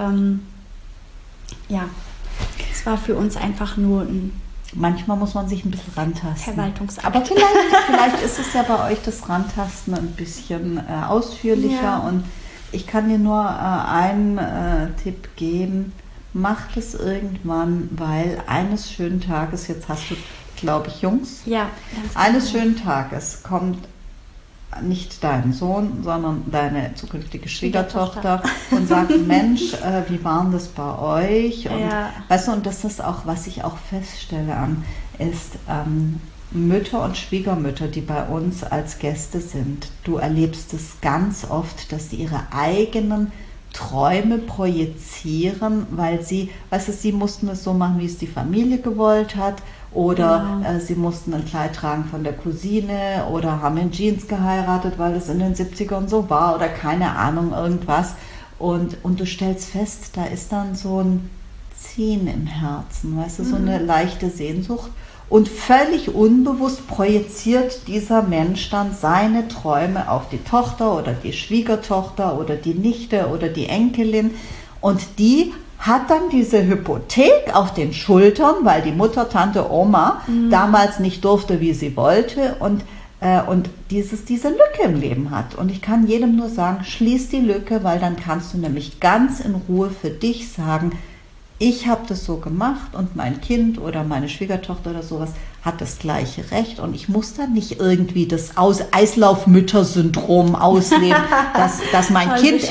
es war für uns einfach nur ein manchmal muss man sich ein bisschen rantasten. Verwaltungsakt. Aber vielleicht ist es ja bei euch das Rantasten ein bisschen ausführlicher. Ja. Und ich kann dir nur einen Tipp geben. Mach das irgendwann, weil eines schönen Tages, jetzt hast du, glaube ich, Jungs. Ja. Eines schönen Tages kommt nicht dein Sohn, sondern deine zukünftige Schwiegertochter und sagt, Mensch, wie war das bei euch? Und, weißt du, und das ist auch, was ich auch feststelle ist Mütter und Schwiegermütter, die bei uns als Gäste sind. Du erlebst es ganz oft, dass sie ihre eigenen Träume projizieren, weil sie mussten es so machen, wie es die Familie gewollt hat. Oder sie mussten ein Kleid tragen von der Cousine oder haben in Jeans geheiratet, weil es in den 70ern so war oder keine Ahnung, irgendwas. Und du stellst fest, da ist dann so ein Ziehen im Herzen, weißt du, so eine leichte Sehnsucht. Und völlig unbewusst projiziert dieser Mensch dann seine Träume auf die Tochter oder die Schwiegertochter oder die Nichte oder die Enkelin. Und die hat dann diese Hypothek auf den Schultern, weil die Mutter, Tante, Oma damals nicht durfte, wie sie wollte und diese Lücke im Leben hat. Und ich kann jedem nur sagen, schließ die Lücke, weil dann kannst du nämlich ganz in Ruhe für dich sagen, ich habe das so gemacht und mein Kind oder meine Schwiegertochter oder sowas hat das gleiche Recht und ich muss dann nicht irgendwie das Eislaufmütter-Syndrom ausleben, dass mein Kind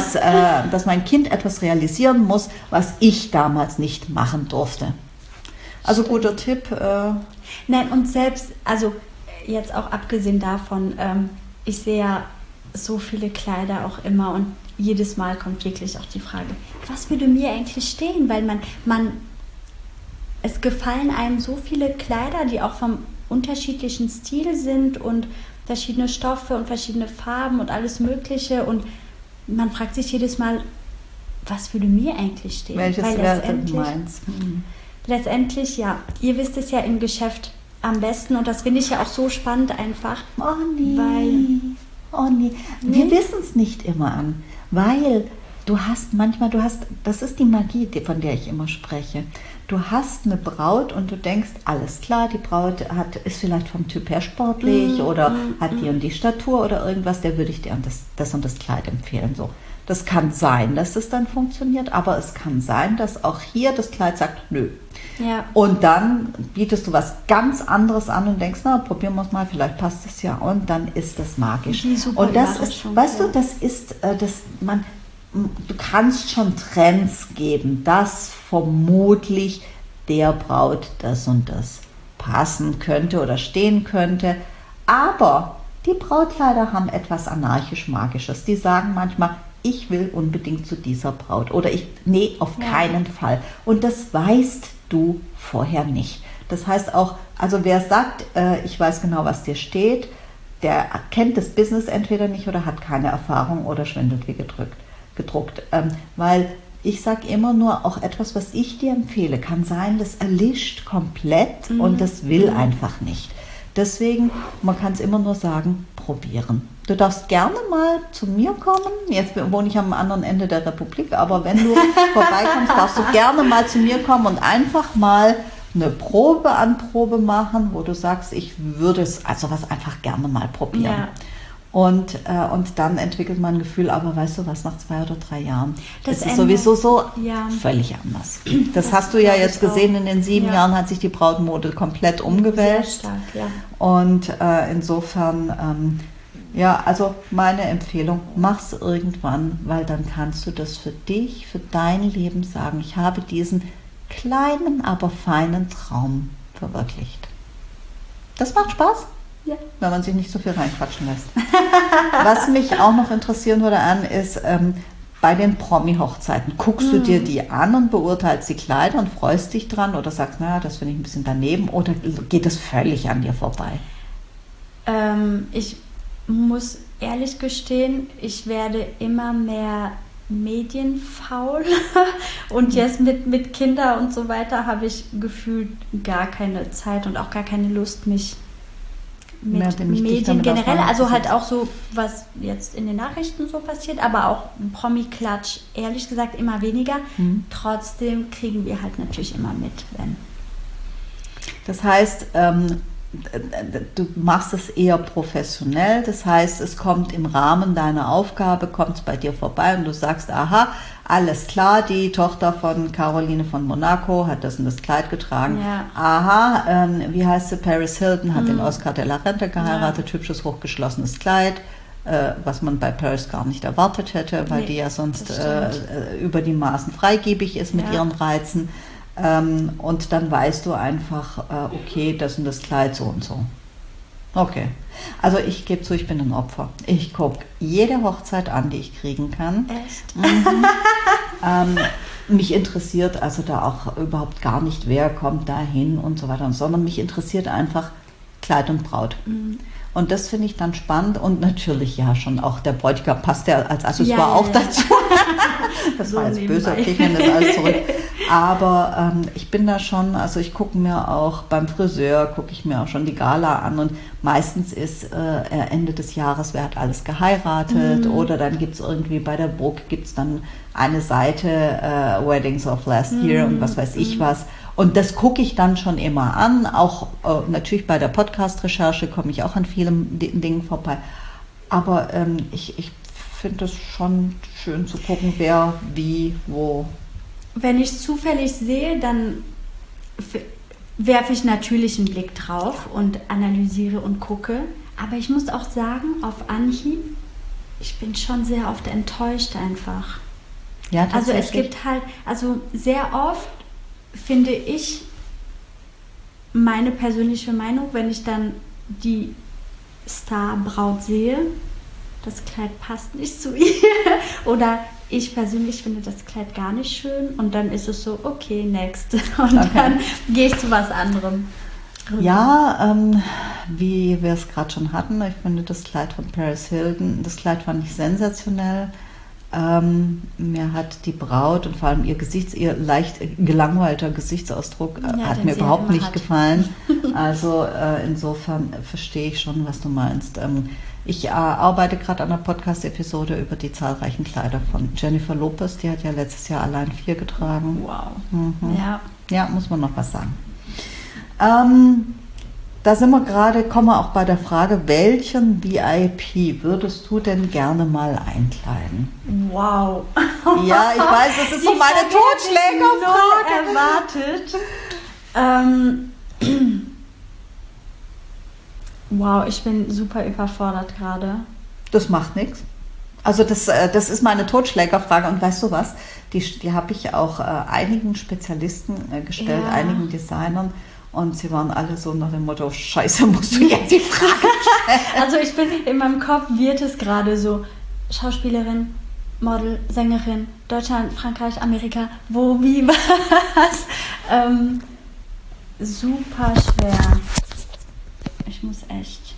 etwas realisieren muss, was ich damals nicht machen durfte. Also guter Tipp. Nein, und selbst, also jetzt auch abgesehen davon, ich sehe ja so viele Kleider auch immer und jedes Mal kommt wirklich auch die Frage, was würde mir eigentlich stehen? Weil es gefallen einem so viele Kleider, die auch vom unterschiedlichen Stil sind und verschiedene Stoffe und verschiedene Farben und alles Mögliche und man fragt sich jedes Mal, was würde mir eigentlich stehen? Welches wäre du meinst? Letztendlich, ja, ihr wisst es ja im Geschäft am besten und das finde ich ja auch so spannend einfach. Oh nee. Wir wissen es nicht immer an, weil das ist die Magie, von der ich immer spreche. Du hast eine Braut und du denkst, alles klar, die Braut ist vielleicht vom Typ her sportlich oder hat die und die Statur oder irgendwas, der würde ich dir das und das Kleid empfehlen. So. Das kann sein, dass es dann funktioniert, aber es kann sein, dass auch hier das Kleid sagt, nö. Ja. Und dann bietest du was ganz anderes an und denkst, na, probieren wir es mal, vielleicht passt es ja. Und dann ist das magisch. Und das ist, weißt du, du kannst schon Trends geben, dass vermutlich der Braut das und das passen könnte oder stehen könnte. Aber die Brautkleider haben etwas anarchisch-magisches. Die sagen manchmal, ich will unbedingt zu dieser Braut oder nee, auf keinen Fall. Und das weißt du vorher nicht. Das heißt auch, also wer sagt, ich weiß genau, was dir steht, der kennt das Business entweder nicht oder hat keine Erfahrung oder schwindelt wie gedruckt. Weil ich sage immer nur, auch etwas, was ich dir empfehle, kann sein, das erlischt komplett und das will einfach nicht. Deswegen, man kann es immer nur sagen, probieren. Du darfst gerne mal zu mir kommen. Jetzt wohne ich am anderen Ende der Republik, aber wenn du vorbeikommst, darfst du gerne mal zu mir kommen und einfach mal eine Probe machen, wo du sagst, ich würde es also was einfach gerne mal probieren. Ja. Und dann entwickelt man ein Gefühl, aber weißt du was, nach 2 oder 3 Jahren, das ist ändert, sowieso so ja, völlig anders. Das hast du ja jetzt gesehen, in den 7 Jahren hat sich die Brautmode komplett umgewälzt. Sehr stark, ja. Und insofern, ja, also meine Empfehlung, mach's irgendwann, weil dann kannst du das für dich, für dein Leben sagen. Ich habe diesen kleinen, aber feinen Traum verwirklicht. Das macht Spaß. Ja. Wenn man sich nicht so viel reinquatschen lässt. Was mich auch noch interessieren würde, Anne, ist bei den Promi-Hochzeiten. Guckst du dir die an und beurteilst die Kleider und freust dich dran oder sagst, naja, das finde ich ein bisschen daneben, oder geht das völlig an dir vorbei? Ich muss ehrlich gestehen, ich werde immer mehr medienfaul und jetzt mit Kindern und so weiter habe ich gefühlt gar keine Zeit und auch gar keine Lust, mich mit Medien generell, also halt auch so, was jetzt in den Nachrichten so passiert, aber auch Promi-Klatsch, ehrlich gesagt, immer weniger. Trotzdem kriegen wir halt natürlich immer mit, wenn. Das heißt, du machst es eher professionell, das heißt, es kommt im Rahmen deiner Aufgabe, kommt es bei dir vorbei und du sagst, aha, alles klar, die Tochter von Caroline von Monaco hat das und das Kleid getragen. Ja. Aha, wie heißt sie, Paris Hilton hat den Oscar de la Renta geheiratet, hübsches, hochgeschlossenes Kleid, was man bei Paris gar nicht erwartet hätte, weil die ja sonst über die Maßen freigebig ist mit ihren Reizen. Und dann weißt du einfach, okay, das und das Kleid so und so. Okay. Also ich gebe zu, ich bin ein Opfer. Ich gucke jede Hochzeit an, die ich kriegen kann. Echt? Mich interessiert also da auch überhaupt gar nicht, wer kommt da hin und so weiter, sondern mich interessiert einfach Kleid und Braut. Und das finde ich dann spannend und natürlich ja schon auch der Bräutigam passt ja als Accessoire auch dazu. Das war jetzt böse, okay, ich nehme das alles zurück. Aber ich bin da schon, also ich gucke mir auch beim Friseur, gucke ich mir auch schon die Gala an und meistens ist Ende des Jahres, wer hat alles geheiratet oder dann gibt es irgendwie bei der Burg gibt es dann eine Seite Weddings of Last Year und was weiß ich was. Und das gucke ich dann schon immer an, auch natürlich bei der Podcast-Recherche komme ich auch an vielen Dingen vorbei. Aber ich finde es schon schön zu gucken, wer, wie, wo. Wenn ich es zufällig sehe, dann werfe ich natürlich einen Blick drauf und analysiere und gucke. Aber ich muss auch sagen, auf Anhieb, ich bin schon sehr oft enttäuscht einfach. Ja, also es gibt halt, also sehr oft finde ich meine persönliche Meinung, wenn ich dann die Starbraut sehe, das Kleid passt nicht zu ihr oder ich persönlich finde das Kleid gar nicht schön und dann ist es so, okay, next. Und dann gehe ich zu was anderem. Ja, wie wir es gerade schon hatten, ich finde das Kleid von Paris Hilton, das Kleid fand ich sensationell. Mir hat die Braut und vor allem ihr leicht gelangweilter Gesichtsausdruck hat mir überhaupt nicht gefallen. Also insofern verstehe ich schon, was du meinst. Ich arbeite gerade an einer Podcast-Episode über die zahlreichen Kleider von Jennifer Lopez. Die hat ja letztes Jahr allein 4 getragen. Wow. Ja, muss man noch was sagen. Da sind wir gerade, kommen wir auch bei der Frage, welchen VIP würdest du denn gerne mal einkleiden? Wow. Ja, ich weiß, das ist so meine Totschlägerfrage. Erwartet. Wow, ich bin super überfordert gerade. Das macht nichts. Also das ist meine Totschlägerfrage und weißt du was, die habe ich auch einigen Spezialisten gestellt, einigen Designern. Und sie waren alle so nach dem Motto, Scheiße, musst du jetzt die Frage stellen. Also ich bin, in meinem Kopf wird es gerade so, Schauspielerin, Model, Sängerin, Deutschland, Frankreich, Amerika, wo, wie, was. Super schwer. Ich muss echt.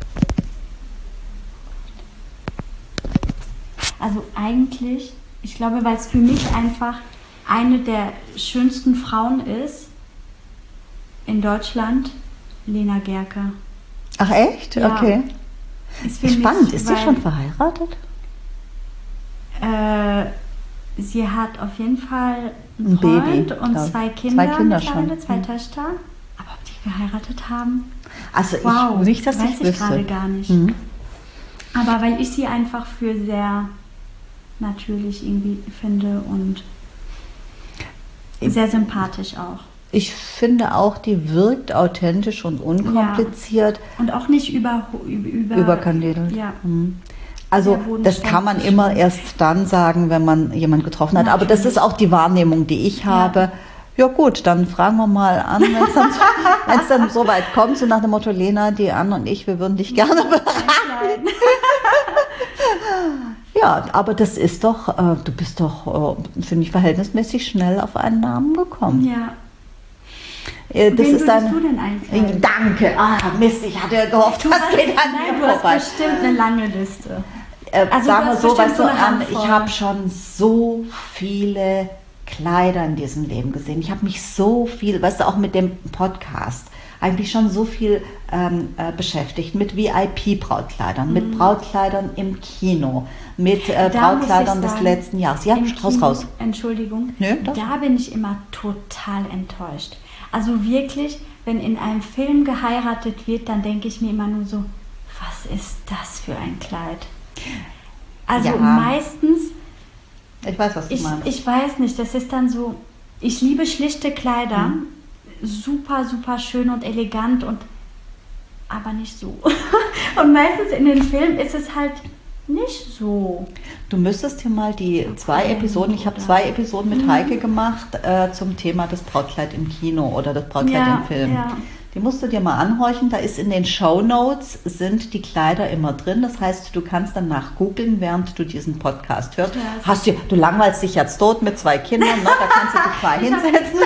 Also eigentlich, ich glaube, weil es für mich einfach eine der schönsten Frauen ist, in Deutschland, Lena Gercke. Ach echt? Ja. Okay. Ist spannend. Ist sie schon verheiratet? sie hat auf jeden Fall Ein einen Freund Baby, und ja. 2 Kinder, Zwei Kinder mittlerweile, schon. 2 Töchter. Aber ob die geheiratet haben? Also Wow, ich nicht, dass weiß ich ich wüsste. gerade gar nicht. Mhm. Aber weil ich sie einfach für sehr natürlich irgendwie finde und sehr sympathisch auch. Ich finde auch, die wirkt authentisch und unkompliziert. Und auch nicht Überkandidelt. Ja. Mhm. Also Sehr bodenständig. das kann man immer erst dann sagen, wenn man jemanden getroffen hat. Aber das ist auch die Wahrnehmung, die ich habe. Ja gut, dann fragen wir mal an, wenn es dann so weit kommt, so nach dem Motto, Lena, die Anne und ich, wir würden dich gerne beraten. Ja, aber das ist doch, du bist doch, finde ich, verhältnismäßig schnell auf einen Namen gekommen. Ja. Das Wen ist würdest du denn einkleiden? Danke. Mist, ich hatte ja gehofft, das geht an Nein, mir du hast vorbei. bestimmt eine lange Liste. Also Sagen du wir hast so, bestimmt weißt du, so eine Handvoll. ich habe schon so viele Kleider in diesem Leben gesehen. Ich habe mich so viel, weißt du, auch mit dem Podcast, eigentlich schon so viel beschäftigt mit VIP-Brautkleidern, mit Brautkleidern im Kino, mit Brautkleidern des letzten Jahres. Ja, raus. Entschuldigung, Nö, doch. da bin ich immer total enttäuscht. Also wirklich, wenn in einem Film geheiratet wird, dann denke ich mir immer nur so, was ist das für ein Kleid? Also Ja. meistens, Ich weiß, was du meinst. ich weiß nicht, das ist dann so, ich liebe schlichte Kleider, super, super schön und elegant und aber nicht so. Und meistens in den Filmen ist es halt nicht so. Du müsstest dir mal die 2 Episoden, ich habe 2 Episoden mit Heike gemacht zum Thema das Brautkleid im Kino oder das Brautkleid im Film. Ja. Die musst du dir mal anhorchen. Da ist in den Shownotes sind die Kleider immer drin. Das heißt, du kannst dann nachgoogeln, während du diesen Podcast hörst. Ja, Du langweilst dich jetzt tot mit 2 Kindern, ne? Da kannst du dich mal hinsetzen.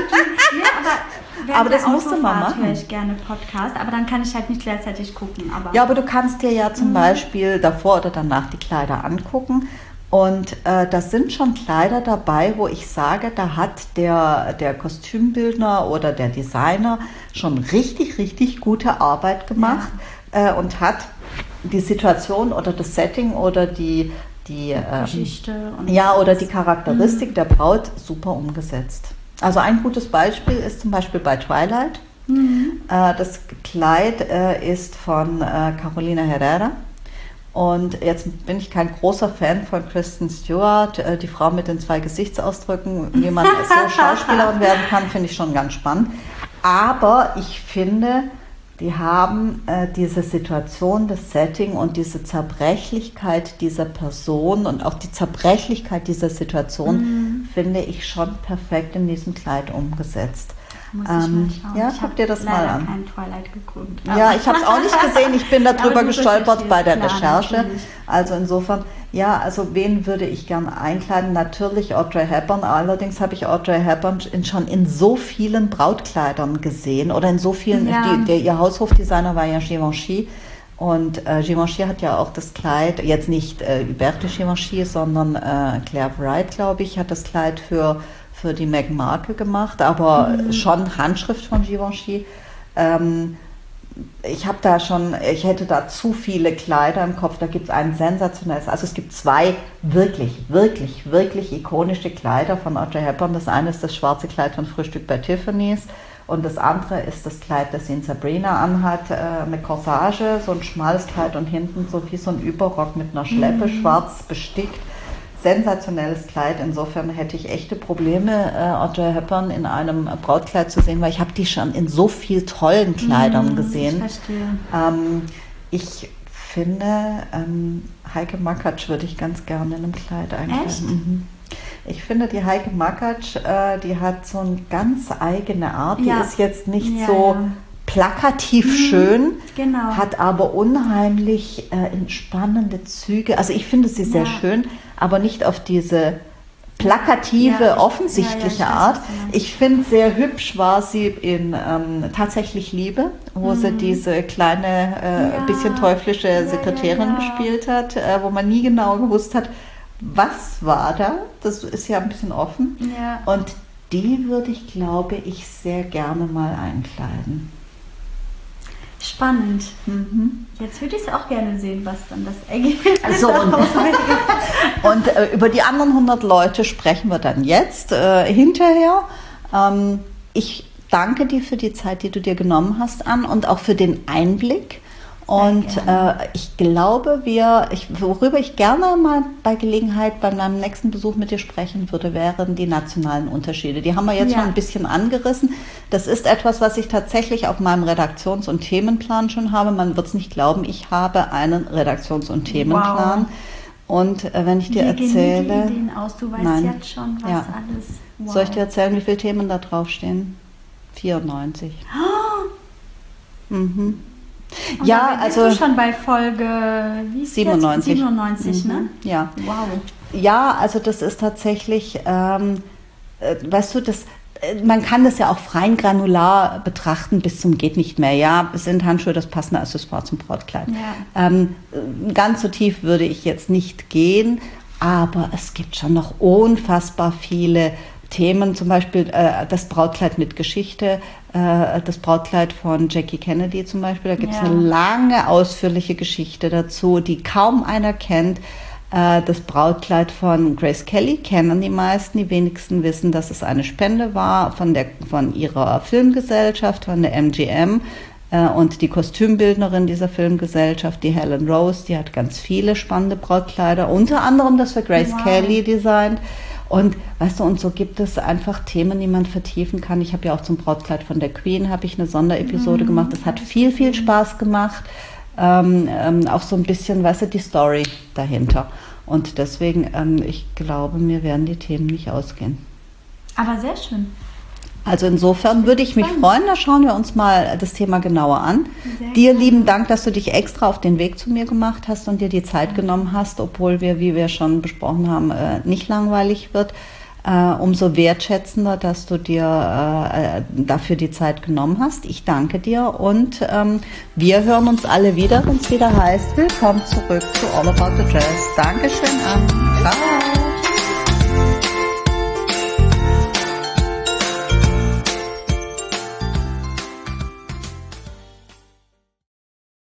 Aber das musst du mal machen. Höre ich gerne Podcast, aber dann kann ich halt nicht gleichzeitig gucken. Aber Ja, aber du kannst dir ja zum Beispiel davor oder danach die Kleider angucken. Und da sind schon Kleider dabei, wo ich sage, da hat der Kostümbildner oder der Designer schon richtig, richtig gute Arbeit gemacht und hat die Situation oder das Setting oder die Geschichte und oder die Charakteristik der Braut super umgesetzt. Also ein gutes Beispiel ist zum Beispiel bei Twilight. Das Kleid ist von Carolina Herrera. Und jetzt bin ich kein großer Fan von Kristen Stewart, die Frau mit den 2 Gesichtsausdrücken. Wie man so Schauspielerin werden kann, finde ich schon ganz spannend. Aber ich finde, die haben diese Situation, das Setting und diese Zerbrechlichkeit dieser Person und auch die Zerbrechlichkeit dieser Situation, finde ich schon perfekt in diesem Kleid umgesetzt. Muss ich mal schauen. Ja, ich guck dir das mal an. kein Twilight geguckt. Ja, ich habe es auch nicht gesehen. Ich bin darüber du gestolpert bei der recherchierst, klar, Recherche. natürlich. Also insofern, ja, also wen würde ich gerne einkleiden? Natürlich Audrey Hepburn. Allerdings habe ich Audrey Hepburn schon in so vielen Brautkleidern gesehen oder in so vielen. Ja. Ihr Haushofdesigner war ja Givenchy. Und Givenchy hat ja auch das Kleid, jetzt nicht Hubert de Givenchy, sondern Claire Wright, glaube ich, hat das Kleid für die Meghan Markle gemacht, aber schon Handschrift von Givenchy. Ich hätte da zu viele Kleider im Kopf. Da gibt es ein sensationelles, also es gibt 2 wirklich, wirklich, wirklich ikonische Kleider von Audrey Hepburn. Das eine ist das schwarze Kleid von Frühstück bei Tiffany's und das andere ist das Kleid, das sie in Sabrina anhat, mit Corsage, so ein schmales Kleid und hinten so wie so ein Überrock mit einer Schleppe, schwarz bestickt. Sensationelles Kleid. Insofern hätte ich echte Probleme, Audrey Hepburn in einem Brautkleid zu sehen, weil ich habe die schon in so viel tollen Kleidern gesehen. Ich verstehe. Ich finde, Heike Makatsch würde ich ganz gerne in einem Kleid einkleiden. Echt? Ich finde, die Heike Makatsch, die hat so eine ganz eigene Art. Die ist jetzt nicht so plakativ schön, genau. hat aber unheimlich entspannende Züge. Also ich finde sie sehr schön, aber nicht auf diese plakative, offensichtliche Art. Ich finde, sehr hübsch war sie in Tatsächlich Liebe, wo sie diese kleine, bisschen teuflische Sekretärin gespielt hat, wo man nie genau gewusst hat, was war da. Das ist ja ein bisschen offen. Ja. Und die würde ich, glaube ich, sehr gerne mal einkleiden. Spannend. Jetzt würde ich es auch gerne sehen, was dann das Ergebnis ist. Und über die anderen 100 Leute sprechen wir dann jetzt hinterher. Ich danke dir für die Zeit, die du dir genommen hast, Ann, und auch für den Einblick. Und ich glaube, worüber ich gerne mal bei Gelegenheit bei meinem nächsten Besuch mit dir sprechen würde, wären die nationalen Unterschiede. Die haben wir jetzt schon ein bisschen angerissen. Das ist etwas, was ich tatsächlich auf meinem Redaktions- und Themenplan schon habe. Man wird es nicht glauben, ich habe einen Redaktions- und Themenplan. Wow. Und wenn ich dir erzähle... Wie gehen die Ideen aus? Du weißt jetzt schon, was alles... Wow. Soll ich dir erzählen, wie viele Themen da draufstehen? 94. Oh. Ja, also bist du schon bei Folge 97. 97, ne? Ja. Wow. Ja, also das ist tatsächlich, weißt du, man kann das ja auch fein granular betrachten bis zum geht nicht mehr. Ja, sind Handschuhe das passende Accessoire zum Brautkleid. Ja. Ganz so tief würde ich jetzt nicht gehen, aber es gibt schon noch unfassbar viele Themen, zum Beispiel das Brautkleid mit Geschichte, das Brautkleid von Jackie Kennedy zum Beispiel. Da gibt es eine lange, ausführliche Geschichte dazu, die kaum einer kennt. Das Brautkleid von Grace Kelly kennen die meisten. Die wenigsten wissen, dass es eine Spende war von ihrer Filmgesellschaft, von der MGM. Und die Kostümbildnerin dieser Filmgesellschaft, die Helen Rose, die hat ganz viele spannende Brautkleider, unter anderem das für Grace Kelly designt. Und weißt du, und so gibt es einfach Themen, die man vertiefen kann. Ich habe ja auch zum Brautkleid von der Queen habe ich eine Sonderepisode gemacht. Das hat viel, viel Spaß gemacht. Auch so ein bisschen, weißt du, die Story dahinter. Und deswegen, ich glaube, mir werden die Themen nicht ausgehen. Aber sehr schön. Also insofern würde ich mich freuen, da schauen wir uns mal das Thema genauer an. Dir lieben Dank, dass du dich extra auf den Weg zu mir gemacht hast und dir die Zeit genommen hast, obwohl wir, wie wir schon besprochen haben, nicht langweilig wird. Umso wertschätzender, dass du dir dafür die Zeit genommen hast. Ich danke dir und wir hören uns alle wieder, wenn es wieder heißt, willkommen zurück zu All About the Jazz. Dankeschön, Ann. Ciao.